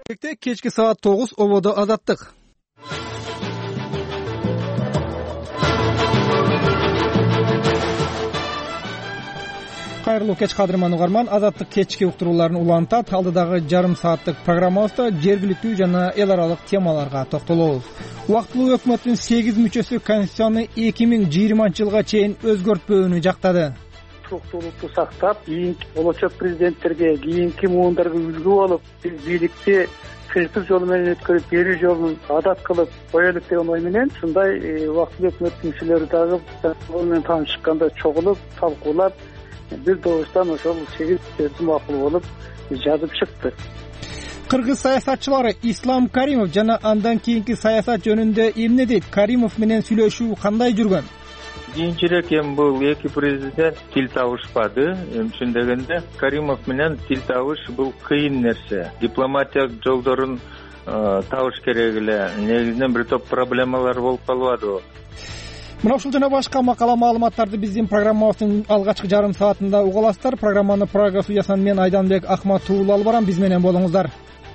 Kechki saat 9 Obodo Azаттык. Кайрылуу кеч кадырман угарман, Азаттык кечки уктурууларын улантат. Алдыдагы жарым сааттык программабызда жергиликтүү жана эл аралык темаларга токтолобуз. Убактылуу өкмөттүн 8 мүчөсү Конституцияны 2020-жылга чейин өзгөртпөөнү жактады. Туруктуулукту сактап, кийинки болочок президенттерге, кийинки муундарга үлгү болуп, биз бийликти сыйкыр жолу менен өткөрүп берүү жолун адат кылып коелук деген ой менен ушундай убактылуу өкмөттүн мүчөлөрү дагы бул менен таанышканда чогулуп, талкуулап, бир добуштан ошол 8 мүчөсү макул болуп жазып чыкты. Кыргыз саясатчылары Ислам Каримов жана андан кийинки саясат жөнүндө эмне дейт? Каримов менен сүйлөшүү кандай жүргөн? Кийинчерээк бул эки президент тил табышпады. Чын дегенде Каримов менен тил табыш бул кыйын нерсе. Дипломатия жолдорун табыш керек эле. Негизинен бир топ проблемалар болуп калбадыбы? Мына ушул жана башка макала маалыматтарды биздин программабыздын алгачкы жарым саатында уга аласыздар. Программаны Прага студиясынан мен Айданбек Ахматуулу алып барам. Биз менен болуңуздар.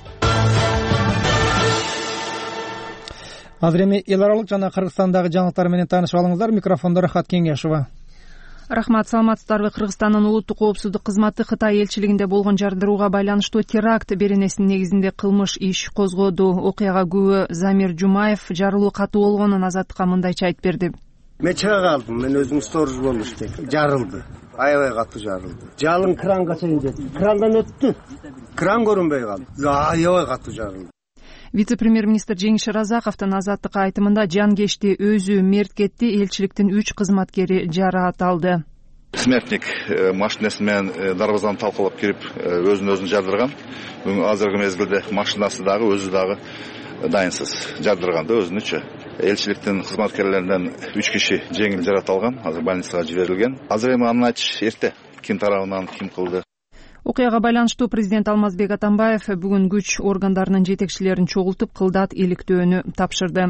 Азыр эми эл аралык жана Кыргызстандагы жаңылыктар менен таанышып алыңыздар. Микрофондо Рахат Кеңешова. Рахмат, саламатсыздарбы? Кыргызстандын улуттук коопсуздук кызматы Кытай элчилигинде болгон жардырууга байланыштуу теракт беренесинин негизинде кылмыш иш козгоду. Окуяга күбө Замир Жумаев жарылуу катуу болгонун Азаттыкка мындайча айтып берди. Мен чыга калдым, мен өзүм сторож болуп иштейм. Жарылды. Аябай катуу жарылды. Жалын кранга чейин жетти. Крандан өттү. Кран көрүнбөй калды. Аябай катуу жарылды. Вице-премьер-министр Жеңиш Разаковдун Азаттыкка айтымында жангешти өзү мерт кетти, элчиликтин 3 кызматкери жараат алды. Смертник машинасы менен дарбазаны талкалап кирип, өзүн жардырган. Азыркы мезгилде машинасы дагы өзү дагы дайынсыз жардырган да өзүнүчү. Элчиликтин кызматкерлеринен 3 киши жеңил жараат алган, азыр больницага жиберилген. Азыр эми аны айтыш эрте, ким тарабынан ким кылды. Окуяга байланыштуу президент Алмазбек Атамбаев бүгүн күч органдарынын жетекчилерин чогултуп кылдат иликтөөнү тапшырды.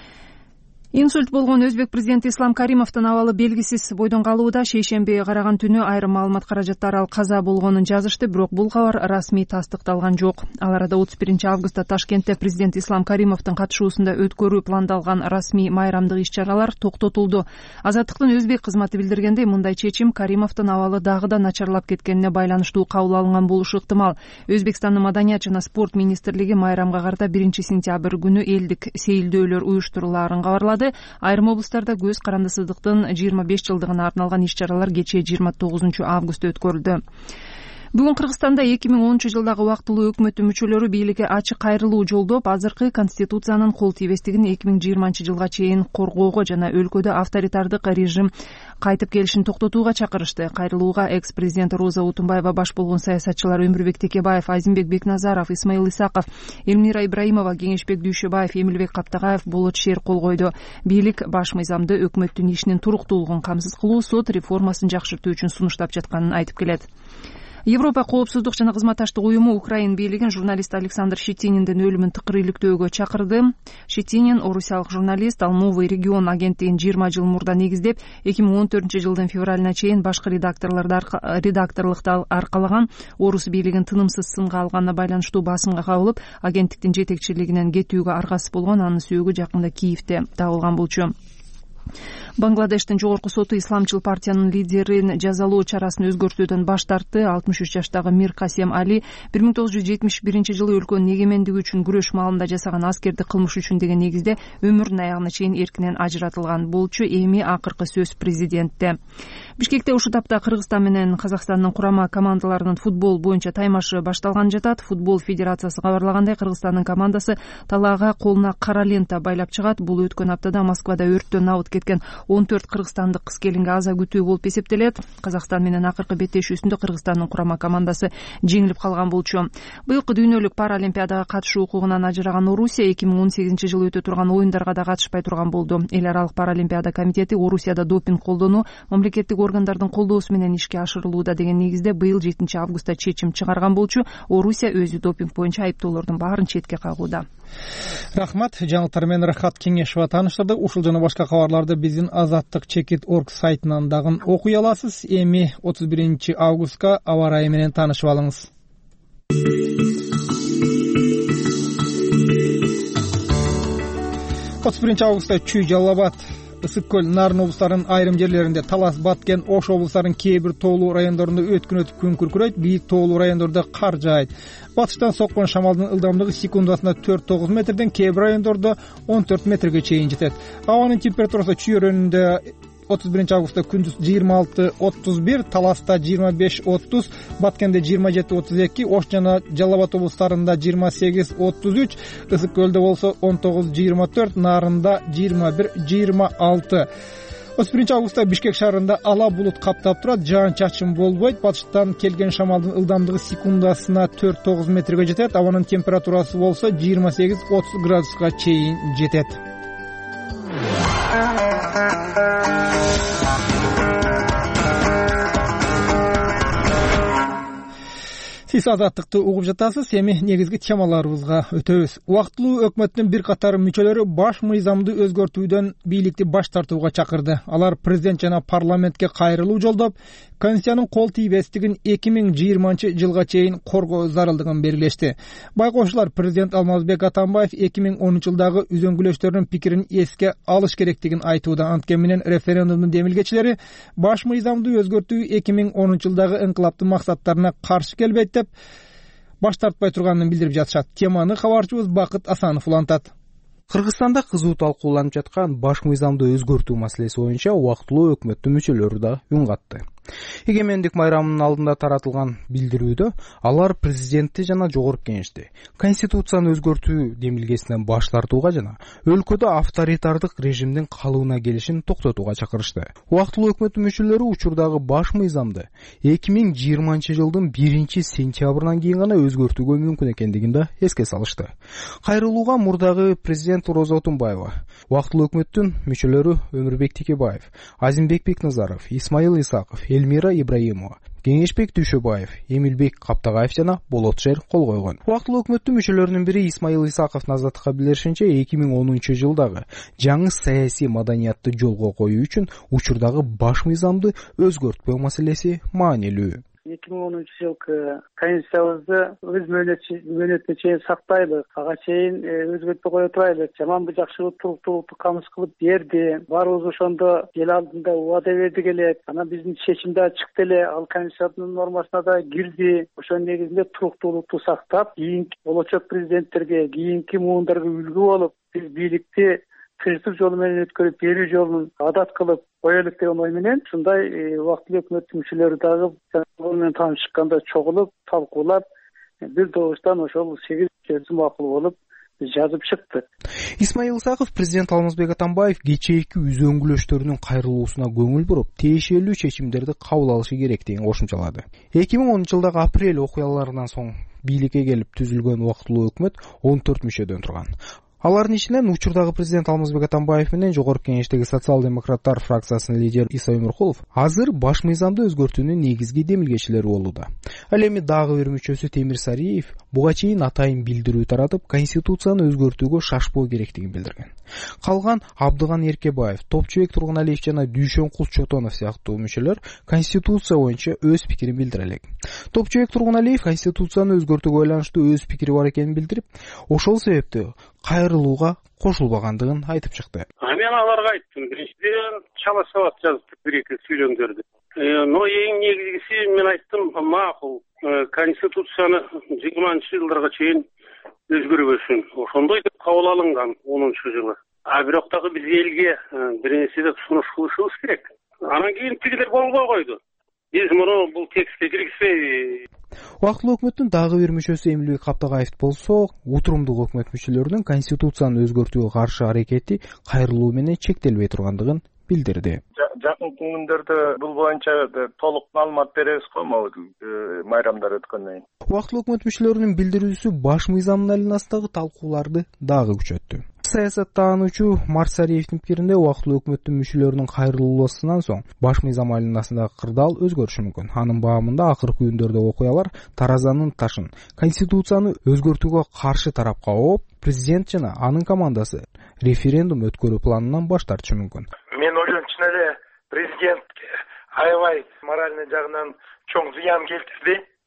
Инсульт болгон өзбек президенти Ислам Каримовдун абалы белгисиз бойдон калууда. Шейшембиге караган түнү айрым маалымат каражаттары ал каза болгонун жазышты, бирок бул кабар расмий тастыкталган жок. Ал арада 31-августта Ташкентте президент Ислам Каримовдун катышуусунда өткөрүү пландалган расмий майрамдык иш-чаралар токтотулду. Азаттыктын өзбек кызматы билдиргендей, мындай чечим Каримовдун абалы дагы да начарлап кеткенине байланыштуу кабыл алынган болушу ыктымал. Өзбекстандын маданият жана спорт министрлиги майрамга карата 1-сентябрь күнү элдик сейилдөөлөр уюштурулаарын кабарлады. Айрым облустарда көз карандысыздыктын 25 жылдыгына арналган иш-чаралар кечээ 29-августта өткөрүлдү. Бүгүн Кыргызстанда 2010 жылдагы убактылуу өкмөттүн мүчөлөрү бийликке ачык кайрылуу жолдоп, азыркы конституциянын кол тийбестигин 2020 жылга чейин коргоого жана өлкөдө авторитардык режим кайтып келишин токтотууга чакырышты. Кайрылууга экс-президент Роза Утунбаева баш болгон саясатчылар Өмүрбек Текебаев, Азимбек Бекназаров, Исмаил Исаков, Элмира Ибраимова, Кеңешбек Дүйшөбаев, Эмилбек Каптагаев, Болот Шер кол койду. Бийлик баш мыйзамды өкмөттүн ишинин туруктуулугун камсыз кылуу, сот реформасын жакшыртуу үчүн сунуштап жатканын айтып келет. Европа коопсуздук жана кызматташтык уюму Украин бийлигин журналист Александр Щетининдин өлүмүн тыкыр иликтөөгө чакырды. Щетинин орусиялык журналист, ал Новый регион агенттигин 20 жыл мурда негиздеп, 2014 жылдын февралына чейин башкы редакторлукты аркалаган. Орус бийлигин тынымсыз сынга алганына байланыштуу басымга кабылып, агенттиктин жетекчилигинен кетүүгө аргасыз болгон. Анын сөөгү жакында Киевде табылган болчу. Бангладештин жогорку соту исламчыл партиянын лидерин жазалоо чарасын өзгөртүүдөн баш тартты. 63 жаштагы Мир Касем Али 1971 жылы өлкөнүн эгемендиги үчүн күрөш маалында жасаган аскердик кылмыш үчүн деген негизде өмүрүнүн аягына чейин эркинен ажыратылган болчу. Эми акыркы сөз президентте. Бишкекте ушул тапта Кыргызстан менен Казакстандын курама командаларынын футбол боюнча таймашы башталган жатат. Футбол федерациясы кабарлагандай, Кыргызстандын командасы талаага колуна кара лента байлап чыгат. Бул өткөн аптада Москвада өрттөн абыт кеткен 14 кыргызстандык кыз-келинге аза күтүү болуп эсептелет. Казакстан менен акыркы беттешүүсүндө Кыргызстандын курама командасы жеңилип калган болчу. Быйылкы дүйнөлүк паралимпиадага катышуу укугунан ажыраган Орусия 2018 жылы өтө турган оюндарга да катышпай турган болду. Эл аралык паралимпиада комитети Орусияда допинг колдонуу мамлекеттик органдардын колдоосу менен ишке ашырылууда деген негизде быйыл 7 августта чечим чыгарган болчу. Орусия өзү допинг боюнча айыптоолордун баарын четке кагууда. Рахмат. Жаңылыктар менен Рахат Кеңешова тааныштырды. Ушул жана башка кабарларды биздин Азаттык Чекит.org сайтынан дагы окуй аласыз. Эми 31 августка аба ырайы менен таанышып алыңыз. 31-августта Чүй, Жалал Абад, Ысык көл, Нарын облустарынын айрым жерлеринде, Талас, Баткен, Ош облустарынын кээ бир тоолуу райондорунда өткүн өтүп күн күркүрөйт, бийик тоолуу райондордо кар жаайт. Батыштан соккон шамалдын ылдамдыгы секундасына 4-9 метрден, кээ бир райондордо 14 метрге чейин жетет. Абанын температурасы Чүй районунда 31-августта күндүз 26-31, Таласта 25-30, Баткенде 27-32, Ош жана Жалал Абад облустарында 28-33, Ысык көлдө болсо 19-24, Нарында 21-26. 31-августта Бишкек шаарында ала булут каптап турат, жаан-чачын болбойт. Батыштан келген шамалдын ылдамдыгы секундасына 4-9 метрге жетет. Абанын температурасы болсо 28-30 градуска чейин жетет. Сиз азаттыкты угуп жатасыз. Эми негизги темаларыбызга өтөбүз. Убактылуу өкмөттүн бир катар мүчөлөрү баш мыйзамды өзгөртүүдөн бийликти баш тартууга чакырды. Алар президент жана парламентке кайрылуу жолдоп, Конституциянын кол тийбестигин 2020-жылга чейин коргоо зарылдыгын белгилешти. Байкоошулар президент Алмазбек Атамбаев 2010-жылдагы үзөңгүлөштөрдүн пикирин эске алыш керектигин айтууда. Анткени менен референдумдун демилгечилери баш мыйзамды өзгөртүү 2010-жылдагы инкылаптын максаттарына каршы келбейт деп баш тартпай турганын билдирип жатышат. Теманы кабарчыбыз Бакыт Асанов улантат. Кыргызстанда кызуу талкууланып жаткан баш мыйзамды өзгөртүү маселеси боюнча убактылуу өкмөттүн мүчөлөрү да үн катты. Эгемендик майрамынын алдында таратылган билдирүүдө алар президентти жана жогорку кеңешти Конституцияны өзгөртүү демилгесинен баш тартууга жана өлкөдө авторитардык режимдин калыбына келишин токтотууга чакырышты. Убактылуу өкмөттүн мүчөлөрү учурдагы баш мыйзамды 2020-жылдын 1-сентябрынан кийин гана өзгөртүүгө мүмкүн экендигин да эске салышты. Кайрылууга мурдагы президент Роза Отунбаева, убактылуу өкмөттүн мүчөлөрү Өмүрбек Текебаев, Азимбек Бекназаров, Исмаил Исаков, Элмира Ибраимова, Кеңешбек Дүйшөбаев, Эмилбек Каптагаев жана Болотшер кол койгон. Убактылуу өкмөттүн мүчөлөрүнүн бири Исмаил Исаковдун азаттыкка билдиришинче 2010-жылдагы жаңы саясий маданиятты жолго коюу үчүн учурдагы баш мыйзамды өзгөртпөө маселеси маанилүү. 2010-жылкы конституциябызды өз мөөнөтүнө чейин сактайлы, ага чейин өзгөртпөй кое турайлы. Жаманбы жакшыбы туруктуулукту камсыз кылып берди. Баарыбыз ошондо эл алдында убада бердик эле. Анан биздин чечимде чыкты эле, ал конституциянын нормасына да кирди. Ошонун негизинде туруктуулукту сактап, кийинки болочок президенттерге, кийинки муундарга үлгү болуп, биз бийликти тынчтык жолу менен өткөрүп берүү жолун адат кылып коелук деген ой менен ушундай убактылуу өкмөттүн мүчөлөрү дагы менен таанышканда чогулуп, талкуулап, бир добуштан ошол 8 чечим макул болуп жазып чыкты. Исмаил Исаков президент Алмазбек Атамбаев кечээки үзөңгүлөштөрүнүн кайрылуусуна көңүл буруп, тиешелүү чечимдерди кабыл алышы керектигин кошумчалады. 2010-жылдагы апрель окуяларынан соң бийликке келип түзүлгөн убактылуу өкмөт 14 мүчөдөн турган. Алардын ичинен учурдагы президент Алмазбек Атамбаев менен жогорку кеңештеги социал-демократтар фракциясынын лидери Иса Өмүркулов азыр баш мыйзамды өзгөртүүнүн негизги демилгечилери болууда. Ал эми дагы бир мүчөсү Темир Сариев буга чейин атайын билдирүү таратып, Конституцияны өзгөртүүгө шашпоо керектигин билдирген. Калган Абдыган Эркебаев, Топчубек Тургуналиев жана Дүйшөнкул Чотонов сыяктуу мүчөлөр Конституция боюнча өз пикирин билдире элек. Топчубек Тургуналиев Конституцияны өзгөртүүгө байланыштуу өз пикири бар экенин билдирип, ошол себептен кайрылууга кошулбагандыгын айтып чыкты. Мен аларга айттым, биринчиден чала сабат жазып бир-эки сүйлөмдөрдү. Но эң негизгиси мен айттым, макул Конституцияны 20-жылдарга чейин өзгөрбөсүн. Ошондой деп кабыл алынган 10-жылы. А бирок дагы биз элге бир нерседе сунуш кылышыбыз керек. Анан кийин тигилер болбой койду. Биз муну бул текстке киргизбей. Убактылуу өкмөттүн дагы бир мүчөсү Эмилбек Каптагаев болсо, утурумдук өкмөт мүчөлөрүнүн Конституцияны өзгөртүүгө каршы аракети кайрылуу менен чектелбей тургандыгын билдирди. Жакын күндөрдө бул боюнча толук маалымат беребиз го, могу майрамдар өткөндөн кийин. Убактылуу өкмөт мүчөлөрүнүн билдирүүсү баш мыйзамдын алынасындагы талкууларды дагы күчөттү. Саясаттануучу Марсариевдин пикиринде убактылуу өкмөттүн мүчөлөрүнүн кайрылуусунан соң баш мыйзам алынасындагы кырдаал өзгөрүшү мүмкүн. Анын баамында акыркы күндөрдө окуялар таразанын ташын Конституцияны өзгөртүүгө каршы тарапка ооп, президент жана анын командасы референдум өткөрүү планынан баш тартышы мүмкүн. Мен ойлойм, чын эле президент аябай моральный жагынан чоң зыян келтирди.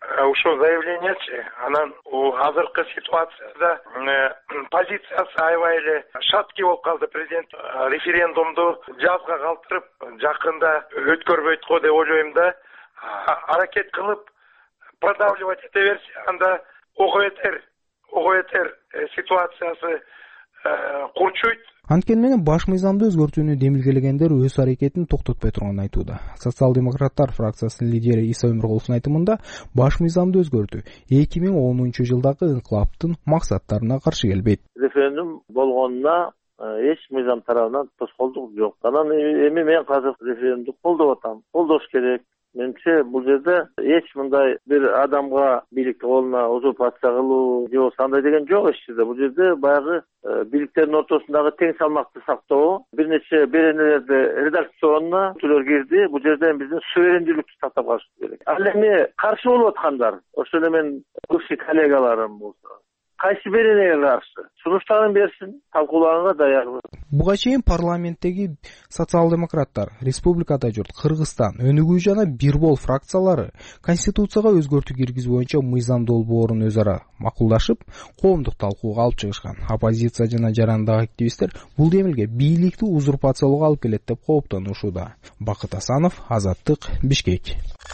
ушул заявлениячы анан азыркы ситуацияда позициясы аябай эле шатки болуп калды. Президент референдумду жазга калтырып жакында өткөрбөйт го деп ойлойм да. Аракет кылып продавливать эте берсе анда ого бетер ситуациясы курчуйт. Анткени менен баш мыйзамды өзгөртүүнү демилгелегендер өз аракетин токтотпой турганын айтууда. Социал-демократтар фракциясынын лидери Иса Өмүркуловдун айтымында баш мыйзамды өзгөртүү 2010-жылдагы инкылаптын максаттарына каршы келбейт. Референдум болгонуна эч мыйзам тарабынан тоскоолдук жок. Анан эми мен азыр референдумду колдоп атам. Колдош керек. Менимче бул жерде эч мындай бир адамга бийликти колуна узурпация кылуу же болбосо андай деген жок эч жерде. Бул жерде баягы бийликтердин ортосундагы тең салмакты сактоо, бир нече беренелерди редакционно түзүлөр кирди. Бул жерде биздин суверендүүлүктү сактап калышыбыз керек. Ал эми каршы болуп аткандар, ошол эле мен бывший коллегаларым болсо кайсы беренеге каршы сунуштарын берсин, талкуулаганга даярбыз. Буга чейин парламенттеги социал-демократтар, Республикада журт, Кыргызстан, Өнүгүү жана Бирбол фракциялары Конституцияга өзгөртүү киргизүү боюнча мыйзам долбоорун өз ара макулдашып, коомдук талкууга алып чыгышкан. Оппозиция жана жарандагы активисттер бул демилге бийликти узурпациялоого алып келет деп кооптонушууда. Бакыт Асанов, Азаттык, Бишкек.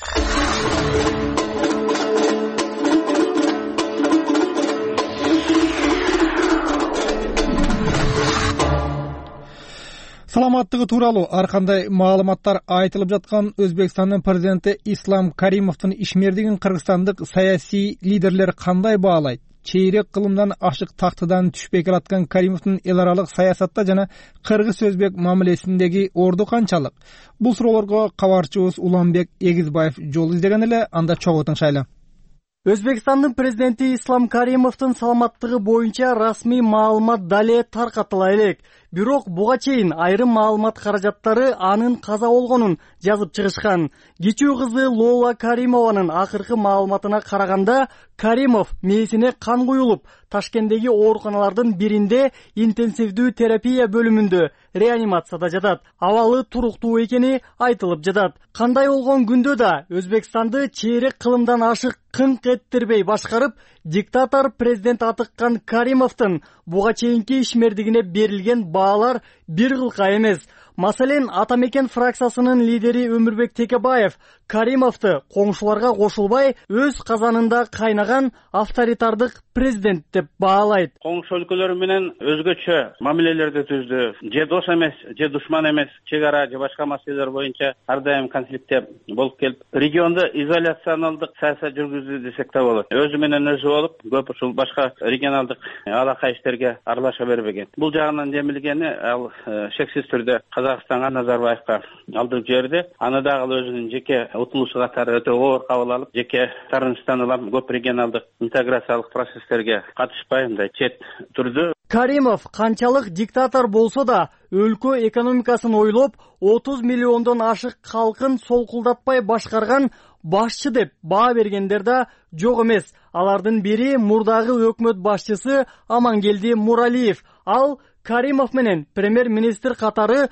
Саламаттыгы тууралуу ар кандай маалыматтар айтылып жаткан Өзбекстандын президенти Ислам Каримовдун ишмердигин кыргызстандык саясий лидерлер кандай баалайт? Чейрек кылымдан ашык тактыдан түшпөй келаткан Каримовдун эл аралык саясатта жана кыргыз-өзбек мамилесиндеги орду канчалык? Бул суроолорго кабарчыбыз Уланбек Эгизбаев жол издеген эле, анда чогуу тыңшайлы. Өзбекстандын президенти Ислам Каримовдун саламаттыгы боюнча расмий маалымат дале таркатыла элек. Бирок буга чейин айрым маалымат каражаттары анын каза болгонун жазып чыгышкан. Кичүү кызы Лола Каримованын акыркы маалыматына караганда, Каримов мээсине кан куюлуп, Ташкенттеги ооруканалардын биринде интенсивдүү терапия бөлүмүндө реанимацияда жатат. Абалы туруктуу экени айтылып жатат. Кандай болгон күндө да Өзбекстанды чейрек кылымдан ашык кыңк эттирбей башкарып, диктатор президент атыккан Каримовдун буга чейинки ишмердигине берилген баалар бир кылка эмес. Маселен, Атамекен фракциясынын лидери Өмүрбек Текебаев Каримовду коңшуларга кошулбай, өз казанында кайнаган авторитардык президент деп баалайт. Коңшу өлкөлөр менен өзгөчө мамилелерди түздү. Же дос эмес, же душман эмес, чек ара же башка маселелер боюнча ар дайым конфликттер болуп келип, региондо изоляционалдык саясат жүргүздү десек да болот. Өзү менен өзү болуп, көп ушул башка регионалдык алака иштерге аралаша бербеген. Бул жагынан демилгени ал шексиз түрдө Казакстанга, Назарбаевка алдырып жиберди. Аны дагы өзүнүн жеке утулушу катары өтө оор кабыл алып, жеке тарынычтан улам көп регионалдык интеграциялык процесстерге катышпай, мындай чет турду. Каримов канчалык диктатор болсо да, өлкө экономикасын ойлоп, 30 миллиондон ашык калкын солкулдатпай башкарган башчы деп баа бергендер да жок эмес. Алардын бири мурдагы өкмөт башчысы Амангелди Муралиев. Ал Каримов менен премьер-министр катары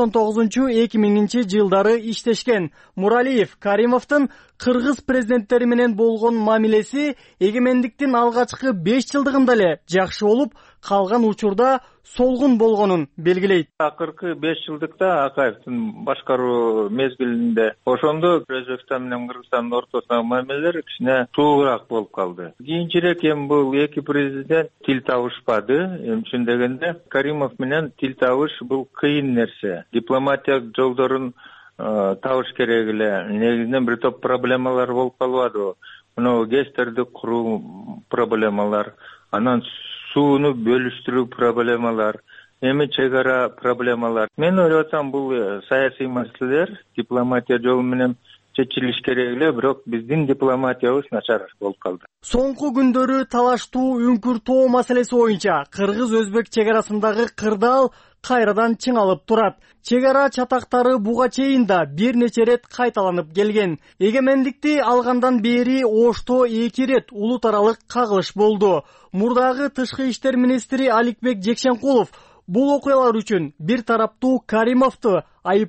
99-2000 жылдары иштешкен. Муралиев Каримовдун кыргыз президенттери менен болгон мамилеси эгемендиктин алгачкы 5 жылдыгында эле жакшы болуп, калган учурда солгун болгонун белгилейт. Акыркы 5 жылдыкта Акаевдин башкаруу мезгилинде ошондо Өзбекстан менен Кыргызстандын ортосундагы мамилелер кичине суугураак болуп калды. Кийинчерээк бул эки президент тил табышпады. Ошон дегенде Каримов менен тил табыш бул кыйын нерсе. Дипломатия жолдорун табыш керек эле. Негизинен бир топ проблемалар болуп калбады. Мына ГЭСтерди куруу проблемалар, анан сууну бөлүштүрүү проблемалар, эми чек ара проблемалар. Мен ойлоп атам, бул саясий маселелер дипломатия жолу менен чечилиш керек эле, бирок биздин дипломатиябыз начар болуп калды. Соңку күндөрү талаштуу үңкүр тоо маселеси боюнча кыргыз-өзбек чек арасындагы кырдаал кайрадан чыңалып турат. Чек ара чатактары буга чейин да бир нече рет кайталанып келген. Эгемендикти алгандан бери Ошто 2 рет улут аралык кагылыш болду. Мурдагы тышкы иштер министри Аликбек Жекшенкулов бул окуялар үчүн бир тараптуу Каримовду айыптоо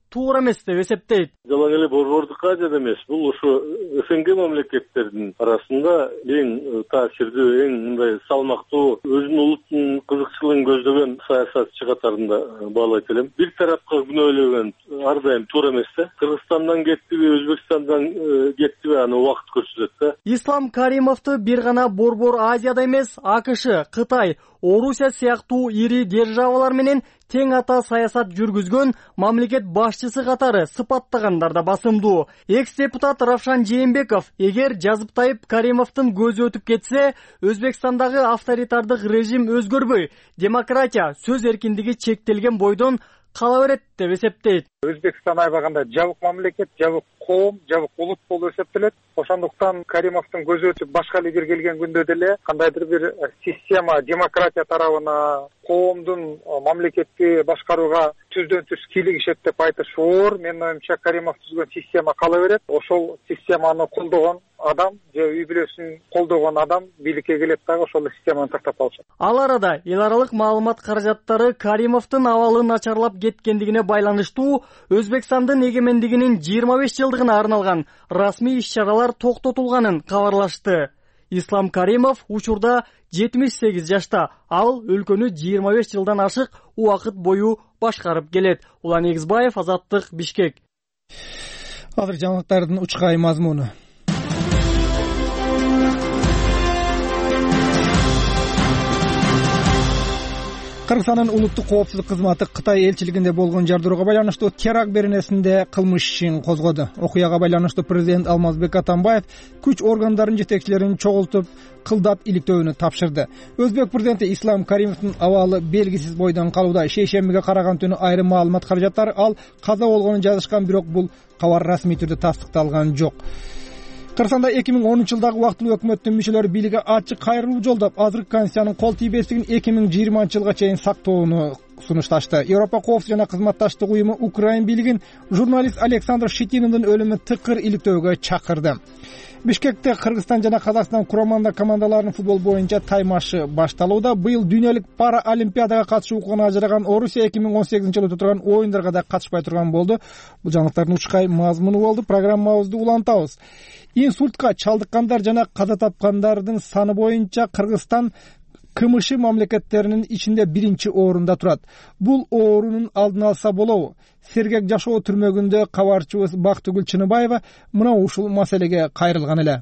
туура эмес деп эсептейт. Жалаң эле борбордукка жада эмес, бул ушу СНГ мамлекеттердин арасында эң таасирдүү, эң мындай салмактуу, өзүнүн улуттун кызыкчылыгын көздөгөн саясатчы катарында баалайт элем. Бир тарапка күнөөлөгөн ар дайым туура эмес да. Кыргызстандан кеттиби, Өзбекстандан кеттиби, аны убакыт көрсөтөт да. Ислам Каримовду бир гана Борбор Азияда эмес, АКШ, Кытай, Орусия сыяктуу ири державалар менен тең ата саясат жүргүзгөн мамлекет башчысы катары сыпаттагандар да басымдуу. Экс-депутат Равшан Жээнбеков, эгер Жазыптайып Каримовдун көзү өтүп кетсе, Өзбекстандагы авторитардык режим өзгөрбөй, демократия, сөз эркиндиги чектелген бойдон кала берет деп эсептейт. Өзбекстан айбаганда жабык мамлекет, жабык коом, жабык улут болуп эсептелет. Ошондуктан Каримовдун көзү өтүп башка лидер келген күндө деле кандайдыр бир система, демократия тарабына, коомдун мамлекетти башкарууга түздөн түз кийлигишет деп айтыш оор. Менин оюмча Каримов түзгөн система кала берет. Ошол системаны колдогон адам же үй бүлөсүн колдогон адам бийликке келет дагы ошол системаны тактап калышат. Ал арада эл аралык маалымат каражаттары Каримовдун абалы начарлап кеткендигине байланыштуу Өзбекстандын эгемендигинин 25 жылдыгына арналган расмий иш-чаралар токтотулганын кабарлашты. Ислам Каримов учурда 78 жашта, ал өлкөнү 25 жылдан ашык убакыт бою башкарып келет. Улан Эгизбаев, Азаттык, Бишкек. Азыр жаңылыктардын учкай мазмуну. Кыргызстандын улуттук коопсуздук кызматы Кытай элчилигинде болгон жардырууга байланыштуу теракт беренесинде кылмыш ишин козгоду. Окуяга байланыштуу президент Алмазбек Атамбаев күч органдарынын жетекчилерин чогултуп, кылдат иликтөөнү тапшырды. Өзбек президенти Ислам Каримовдун абалы белгисиз бойдон калууда. Шейшембиге караган түнү айрым маалымат каражаттары ал каза болгонун жазышкан, бирок бул кабар расмий түрдө тастыкталган жок. Кыргызстанда 2010 жылдагы убактылуу өкмөттүн мүчөлөрү бийликке ачык кайрылуу жолдоп, азыркы конституциянын кол тийбестигин 2020 жылга чейин сактоону сунушташты. Европа коопсуздук жана кызматташтык уюму Украин бийлигин журналист Александр Щетининдин өлүмүн тыкыр иликтөөгө чакырды. Бишкекте Кыргызстан жана Казакстан курамында командаларынын футбол боюнча таймашы башталууда. Быйыл дүйнөлүк пара олимпиадага катышуу укугун ажыраган Орусия 2018 жылы өтө турган оюндарга да катышпай турган болду. Бул жаңылыктардын учкай мазмуну болду. Программабызды улантабыз. Инсультка чалдыккандар жана каза тапкандардын саны боюнча Кыргызстан КМШ мамлекеттеринин ичинде биринчи орунда турат. Бул оорунун алдын алса болобу? Сергек жашоо түрмөгүндө кабарчыбыз Бактыгүл Чыныбаева мына ушул маселеге кайрылган эле.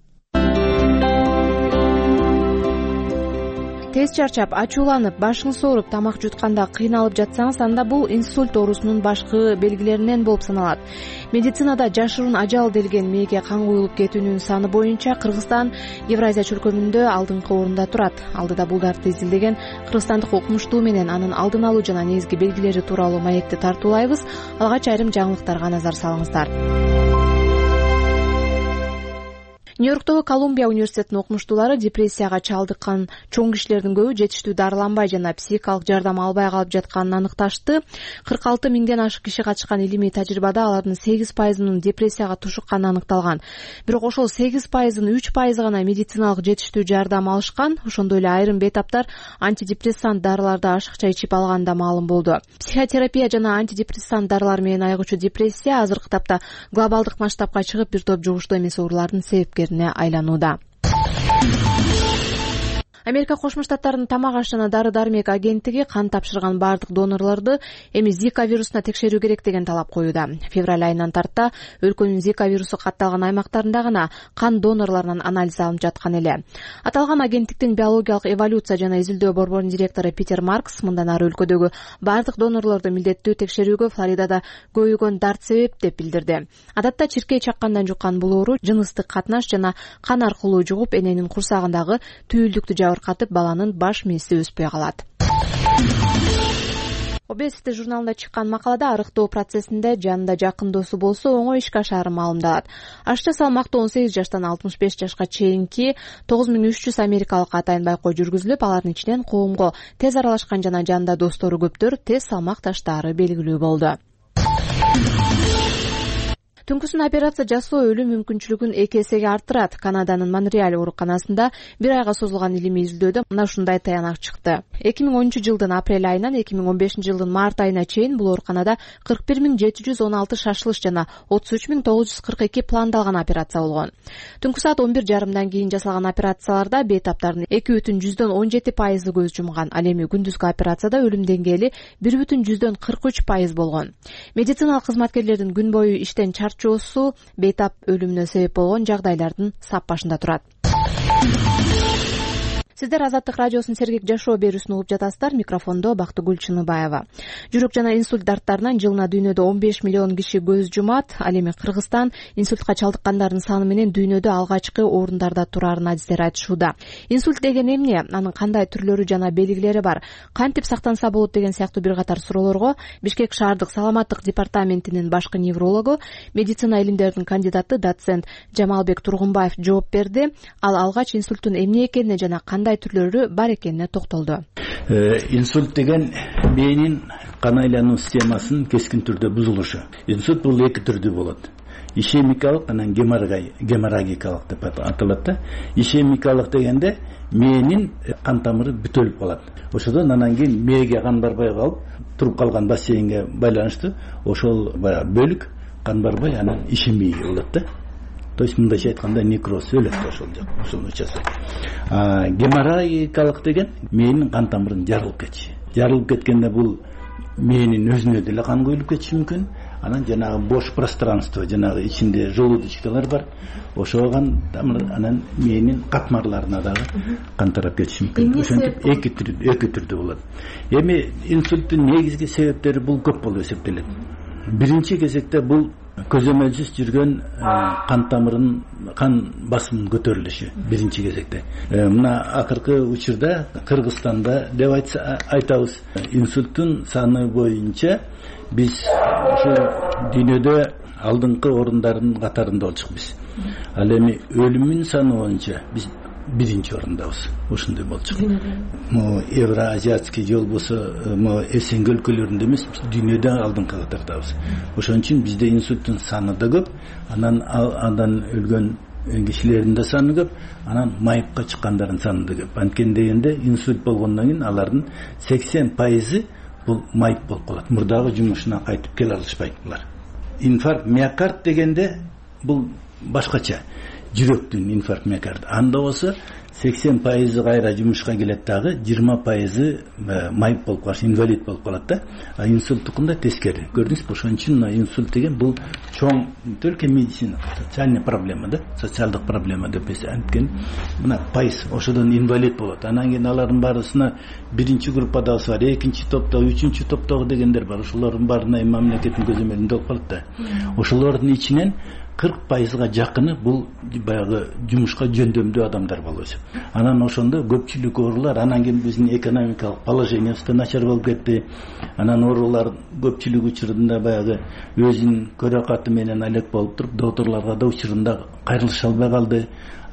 Тез чарчап, ачууланып, башыңыз ооруп, тамак жутканда кыйналып жатсаңыз, анда бул инсульт оорусунун башкы белгилеринен болуп саналат. Медицинада жашыруун ажал делген мээге кан куюлуп кетүүнүн саны боюнча Кыргызстан Евразия чөлкөмүндө алдыңкы орунда турат. Алдыда булдарды изилдеген кыргызстандык окумуштуу менен анын алдын алуу жана негизги белгилери тууралуу маекти тартуулайбыз. Алгач айрым жаңылыктарга назар салыңыздар. Нью-Йорктогу Колумбия университетинин окумуштуулары депрессияга чалдыккан чоң кишилердин көбү жетиштүү дарыланбай жана психикалык жардам албай калып жатканын аныкташты. 46 миңден ашык киши катышкан илимий тажрыйбада алардын 8%-нын депрессияга тушукканы аныкталган. Бирок ошол 8%-ын 3% гана медициналык жетиштүү жардам алышкан. Ошондой эле айрым бейтаптар антидепрессант дарыларды ашыкча ичип алганы да маалым болду. Психотерапия жана антидепрессант дарылар менен айыгуучу депрессия азыркы тапта глобалдык масштабка чыгып, бир топ жугуштуу эмес оорулардын себепкери айланууда. Америка Кошмо Штаттарынын тамак-аш жана дары-дармек агенттиги кан тапшырган бардык донорлорду эми Зика вирусуна текшерүү керек деген талап коюуда. Февраль айынан тарта өлкөнүн Зика вирусу катталган аймактарында гана кан донорлорунан анализ алынып жаткан эле. Аталган агенттиктин биологиялык эволюция жана изилдөө борборунун директору Питер Маркс мындан ары өлкөдөгү бардык донорлорду милдеттүү текшерүүгө Флоридада көбөйгөн дарт себеп деп билдирди. Адатта чиркей чаккандан жуккан бул оору жыныстык катнаш жана кан аркылуу жугуп, эненин курсагындагы түйүлдүктү катып баланын баш мээси өспөй калат. Obesity журналында чыккан макалада арыктоо процессинде жанында жакын досу болсо оңой ишке ашаары маалымдалат. Ашча салмактуу 18 жаштан 65 жашка чейинки 9300 америкалык атайын байкоо жүргүзүлүп, алардын ичинен коомго тез аралашкан жана жанында достору көптөр тез салмак таштаары белгилүү болду. Түнкүсүн операция жасоо өлүм мүмкүнчүлүгүн 2 эсеге арттырат. Канаданын Монреаль ооруканасында 1 айга созулган илимий изилдөөдө мына ушундай таянак чыкты. 2010-жылдын апрель айынан 2015-жылдын март айына чейин бул ооруканада 41.716 шашылыш жана 33.942 пландалган операция болгон. Түнкү саат 11:30 кийин жасалган операцияларда бейтаптардын 2,17% көз жумган. Ал эми күндүзгү операцияда өлүм деңгээли 1,43% болгон. Медициналык кызматкерлердин күн бою иштен чарчоосу бейтап өлүмүнө себеп болгон жагдайлардын сап башында турат. Сиздер Азаттык радиосунун сергек жашоо берүүсүн угуп жатасыздар. Микрофондо Бактыгүл Чыныбаева. Жүрөк жана инсульт дарттарынан жылына дүйнөдө 15 миллион киши көз жумат. Ал эми Кыргызстан инсультка чалдыккандардын саны менен дүйнөдө алгачкы орундарда турарын адистер айтышууда. Инсульт деген эмне? Анын кандай түрлөрү жана белгилери бар? Кантип сактанса болот деген сыяктуу бир катар суроолорго Бишкек шаардык саламаттык департаментинин башкы неврологу, медицина илимдеринин кандидаты доцент Жамалбек Тургунбаев жооп берди. Ал алгач инсульттун эмне экенине жана кандай түрлөрү бар экенине токтолду. Инсульт деген мээнин кан айлануу системасынын кескин түрдө бузулушу. Инсульт бул 2 түрдүү болот. Ишемикалык анан геморрагикалык деп аталат да. Ишемикалык дегенде мээнин кан тамыры бүтөлүп калат. Ошодон анан кийин мээге кан барбай калып, туруп калган бассейнге байланыштуу ошол бөлүк кан барбай анан ишемей болот да. То есть мындайча айтканда некроз өлөт ошол участок. Геморрагикалык деген мээнин кан тамырын жарылып кетиши. Жарылып кеткенде бул мээнин өзүнө деле кан куюлуп кетиши мүмкүн. Анан жанагы бош пространство, жанагы ичинде желудочкалар бар. Ошоган тамыр анан мээнин катмарларына дагы кан тарап кетиши мүмкүн. Ошентип 2 түрдүү болот. Эми инсульттун негизги себептери бул көп болуп эсептелет. Биринчи кезекте бул көзөмөлсүз жүргөн кан тамырынын кан басымынын көтөрүлүшү биринчи кезекте. Мына акыркы учурда Кыргызстанда деп айтабыз, инсульттун саны боюнча биз ушул дүйнөдө алдыңкы орундардын катарында болчукпуз. Ал эми өлүмүн саны боюнча биз биринчи орундабыз. Ошондой болчу. Евроазиатский же болбосо СНГ өлкөлөрүндө эмес, дүйнөдө алдыңкы катардабыз. Ошон үчүн бизде инсульттун саны да көп, андан өлгөн кишилердин да саны көп, анан майыпка чыккандардын саны да көп. Анткени дегенде инсульт болгондон кийин алардын 80% бул майып болуп калат. Мурдагы жумушуна кайтып келе алышпайт булар. Инфаркт миокард дегенде бул башкача. Жүрөктүн инфаркт миокард. Анда болсо 80% кайра жумушка келет дагы, 20% майып болуп калат, инвалид болуп калат да. А инсульттукунда тескери. Көрдүңүзбү? Ошон үчүн инсульт деген бул чоң только медицина, социальный проблема да, социалдык проблема деп анткени мына пайыз ошодон инвалид болот. Анан кийин алардын баарысына биринчи группадагысы бар, экинчи топтогу, үчүнчү топтогу дегендер бар. Ошолордун баарына мамлекеттин көзөмөлүндө болуп калат да. Ошолордун ичинен 40%га жакыны бул баягы жумушка жөндөмдүү адамдар болуп эсеп. Анан ошондо көпчүлүк оорулар, анан кийин биздин экономикалык положениябыз да начар болуп кетти. Анан оорулар көпчүлүк учурунда баягы өзүнүн көрөкаты менен алек болуп туруп, докторлорго да учурунда кайрылыша албай калды.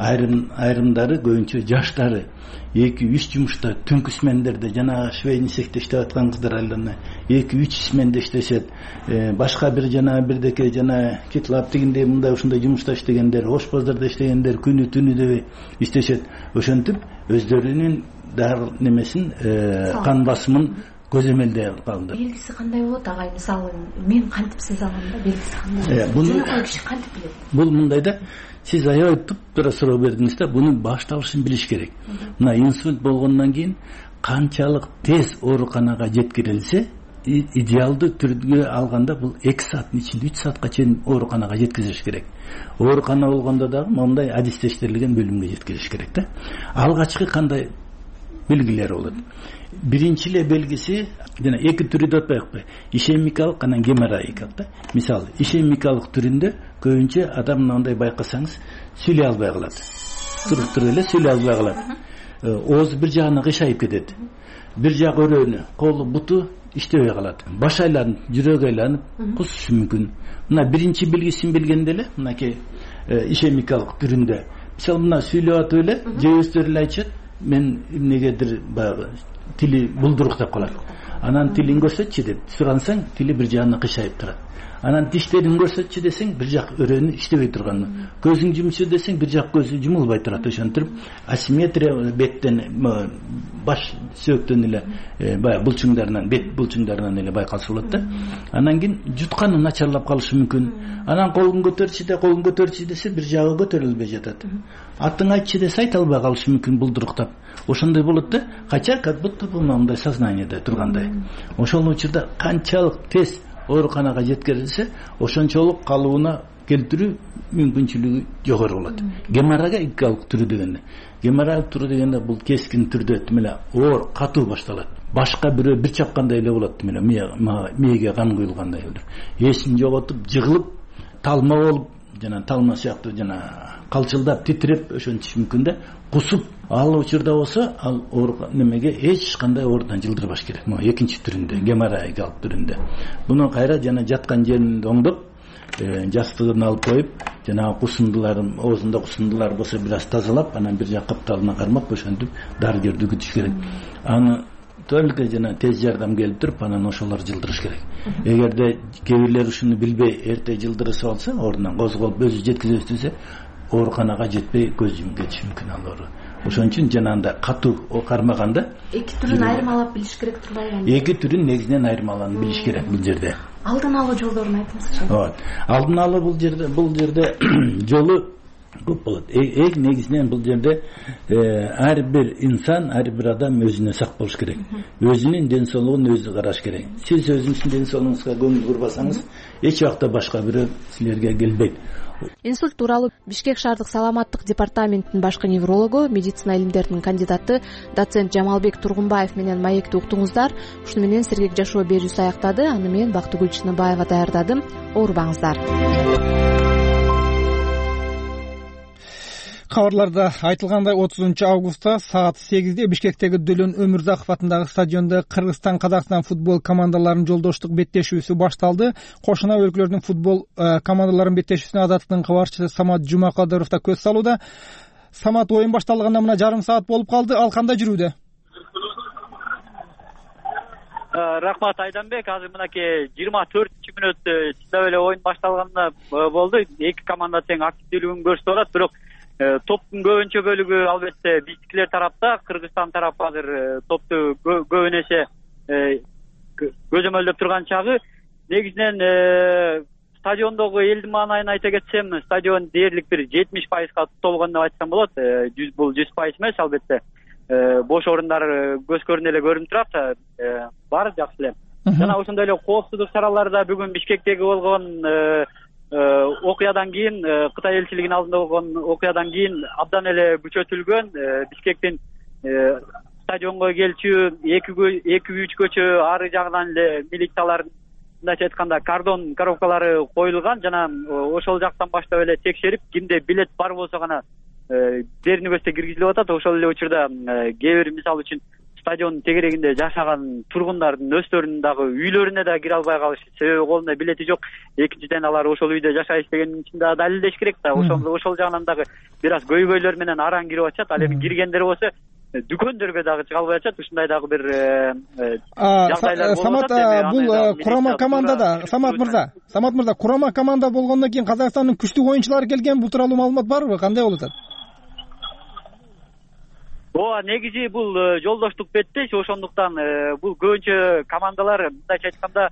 Айрымдары көбүнчө жаштары 2-3 жумушта түнкү смендерде жана швейный цехте иштеп аткан кыздар айлана 2-3 сменде иштешет. Башка бир жана бирдеке жана кетлап дегендей мындай ушундай жумушта иштегендер, ошпоздордо иштегендер күнү түнү деп иштешет. Ошентип өздөрүнүн дары немесин кан басымын көзөмөлдөй калды. Белгиси кандай болот агай? Мисалы, мен кантип сезе алам да, белгиси кандай? Жөнөкөй киши кантип билет? Бул мындай да, сиз аябай тура суроо бердиңиз да, бунун башталышын билиш керек. Мына инсульт болгондон кийин канчалык тез ооруканага жеткирилсе, идеалдуу түрдө алганда бул 2 сааттын ичинде 3 саатка чейин ооруканага жеткизиш керек. Оорукана болгондо дагы мондай адистештирилген бөлүмгө жеткириш керек да. Алгачкы кандай белгилери болот? Биринчи эле белгиси жана 2 түрү деп атпайбы? Ишемикалык анан геморрагикалык да. Мисалы, ишемикалык түрүндө көбүнчө адам мындай байкасаңыз сүйлөй албай калат. Туруп эле сүйлөй албай калат. Оозу бир жагына кыйшайып кетет. Бир жак өрөөнү, колу, буту иштебей калат. Баш айланып, жүрөк айланып, кусушу мүмкүн. Мына биринчи белгисин билгенде эле, мынакей ишемикалык түрүндө. Мисалы мына сүйлөп атып эле, же өздөрү эле айтышат, мен эмнегедир баягы тили булдуруктап калат. Анан тилин көрсөтчү деп сурансаң, тили бир жагына кыйшайып турат. Анан тиштерин көрсөтчү десең бир жак өрөөнү иштебей турган, көзүң жумчу десең бир жак көзү жумулбай турат. Ошентип асимметрия беттен баш сөөктөн эле баягы булчуңдарынан, бет булчуңдарынан эле байкалса болот да. Анан кийин жутканы начарлап калышы мүмкүн. Анан колун көтөрчү десе бир жагы көтөрүлбөй жатат. Атын айтчы десе айта албай калышы мүмкүн булдуруктап. Ошондой болот да. Кача как будто мындай сознаниеде тургандай. Ошол учурда канчалык тез ооруканага жеткирилсе, ошончолук калыбына келтирүү мүмкүнчүлүгү жогору болот. Геморрагик түрү дегенде. Геморрагик түрү дегенде бул кескин түрдө эле оор, катуу башталат. Башка бирөө бир чапкандай эле болот эле, мээге кан куюлгандай эле. Эсин жоготуп, жыгылып, талма болуп, жана талма сыяктуу калчылдап, титиреп ошентиш мүмкүн да. Кусуп, ал учурда болсо, ал немеге эч кандай оорудан жылдырбаш керек. Экинчи түрүндө, геморрагик түрүндө. Буну кайра жана жаткан жерин оңдоп, жастыгын алып коюп, жана кусундуларын, оозунда кусундулар болсо бир аз тазалап, анан бир жак капталына кармап, ошентип дарыгерди күтүш керек. Аны только жана тез жардам келип туруп, анан ошолор жылдырыш керек. Эгерде кээ бирлер ушуну билбей эрте жылдырып алса, ордунан козголуп өзү жеткизе өстүрсө, ооруканага жетпей көз жумуп кетиши мүмкүн ал оору. Ошон үчүн жанагындай катуу кармаганда эки түрүн айырмалап билиш керек турбайбы? Эки түрүн негизинен айырмаланып билиш керек бул жерде. Алдын алуу жолдорун айтыңызчы. Алдын алуу бул жерде жолу көп болот. Негизинен бул жерде ар бир инсан, ар бир адам өзүнө сак болуш керек. Өзүнүн ден соолугун өзү караш керек. Сиз өзүңүздүн ден соолугуңузга көңүл бурбасаңыз, эч убакта башка бирөө силерге келбейт. Инсульт тууралуу Бишкек шаардык саламаттык департаментинин башкы неврологу, медицина илимдеринин кандидаты доцент Жамалбек Тургунбаев менен маекти уктуңуздар. Ушуну менен Сергек жашоо берүүсү аяктады. Аны мен Бактыгүл Чыныбаева даярдадым. Оорубаңыздар. Кабарларда айтылгандай 30 августта саат 8-де Бишкектеги Дөлөн Өмүрзаков атындагы стадиондо Кыргызстан Казакстан футбол командаларынын жолдоштук беттешүүсү башталды. Кошуна өлкөлөрдүн футбол командаларынын беттешүүсүнө Азаттыктын кабарчысы Самат Жумакадыров да көз салууда. Самат, оюн башталганына мына жарым саат болуп калды. Ал кандай жүрүүдө? Рахмат Айданбек, азыр мынакей 24-мүнөт чындап эле оюн башталганына болду. Эки команда тең активдүүлүгүн көрсөтүп атат, бирок топтун көбүнчө бөлүгү албетте биздикилер тарапта. Кыргызстан тарапы азыр топту көбүн эсе көзөмөлдөп турган чагы. Негизинен стадиондогу элдин маанайын айта кетсем, стадион дээрлик бир 70%га толгон деп айтсам болот. Бул 100% эмес, албетте бош орундар көз көрүнө эле көрүнүп турат. Баары жакшы эле. Жана ошондой эле коопсуздук чаралары да бүгүн Бишкектеги болгон окуядан кийин, Кытай элчилигинин алдында болгон окуядан кийин абдан эле күчөтүлгөн. Бишкектин стадионго келчү 2-3 көчө ары жагынан эле милициялар, мындайча айтканда кордон коробкалары коюлган. Жана ошол жактан баштап эле текшерип, кимде билет бар болсо гана дерини көстө киргизилип атат. Ошол эле учурда кээ бир мисалы үчүн стадиондун тегерегинде жашаган тургундардын өздөрүнүн дагы үйлөрүнө да кире албай калышы, себеби колунда билети жок. Экинчиден алар ошол үйдө жашайт дегенин үчүн да далилдеш керек да. Ошол жагынан дагы бир аз көйгөйлөр менен араң кирип атышат. Ал эми киргендер болсо дүкөндөргө дагы чыга албай атышат. Ушундай дагы бир жагдайлар болуп атат. Бул курама командада, Самат мырза, курама команда болгондон кийин Казакстандын күчтүү оюнчулары келген, бул тууралуу маалымат барбы? Кандай болуп атат? Негизи бул жолдоштук беттеш, ошондуктан бул көбүнчө командалар, мындайча айтканда,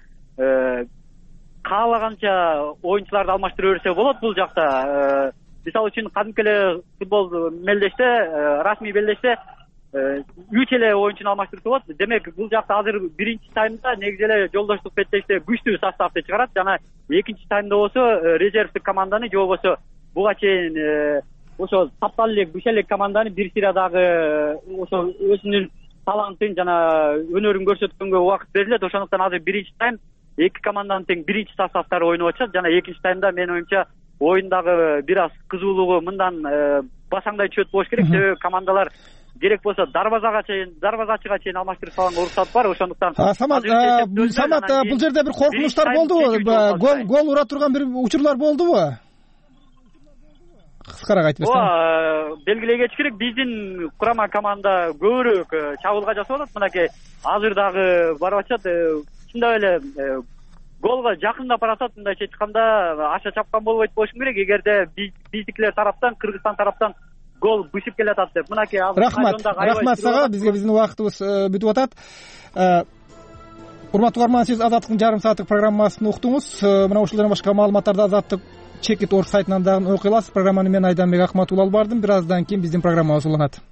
каалаганча оюнчуларды алмаштыра берсе болот бул жакта. Мисалы үчүн кадимки эле футбол мелдеште, расмий белдеште 3 эле оюнчуну алмаштырса болот. Демек, бул жакта азыр биринчи таймда негизи эле жолдоштук беттеште күчтүү составды чыгарат. Жана экинчи таймда болсо резервдик команданы, же болбосо буга чейин ошо таптал элек, күч элек команданы бир сырадагы ошо өзүнүн талантын жана өнөрүн көрсөткөнгө убакыт берилет. Ошондуктан азыр биринчи тайм эки команданын тең биринчи составдары ойноп атышат. Жана экинчи таймда менин оюмча оюндагы бир аз кызуулугу мындан басаңдай түшөт болуш керек. Себеби командалар керек болсо дарбазачыга чейин алмаштырып салганга уруксат бар. Ошондуктан Самат, бул жерде бир коркунучтар болдубу? Гол ура турган бир учурлар болдубу? Кыскараак айтып берсең. Белгилей кетиш керек, биздин курама команда көбүрөөк чабуулга жасап атат. Мынакей азыр дагы барып атышат. Чындап эле голго жакындап баратат. Мындайча айтканда аша чапкан болбойт болуш керек. Эгерде биздикилер тараптан, Кыргызстан тараптан гол бышып келатат деп. Мынакей рахмат сага. Бизге биздин убактыбыз бүтүп атат. Урматтуу угарман, сиз Азаттыктын жарым сааттык программасын уктуңуз. Мына ушулардан башка маалыматтарды Азаттык Чекит.org сайтынан дагы окуй аласыз. Программаны мен Айданбек Акматулла алып бардым. Бир аздан кийин биздин программабыз уланат.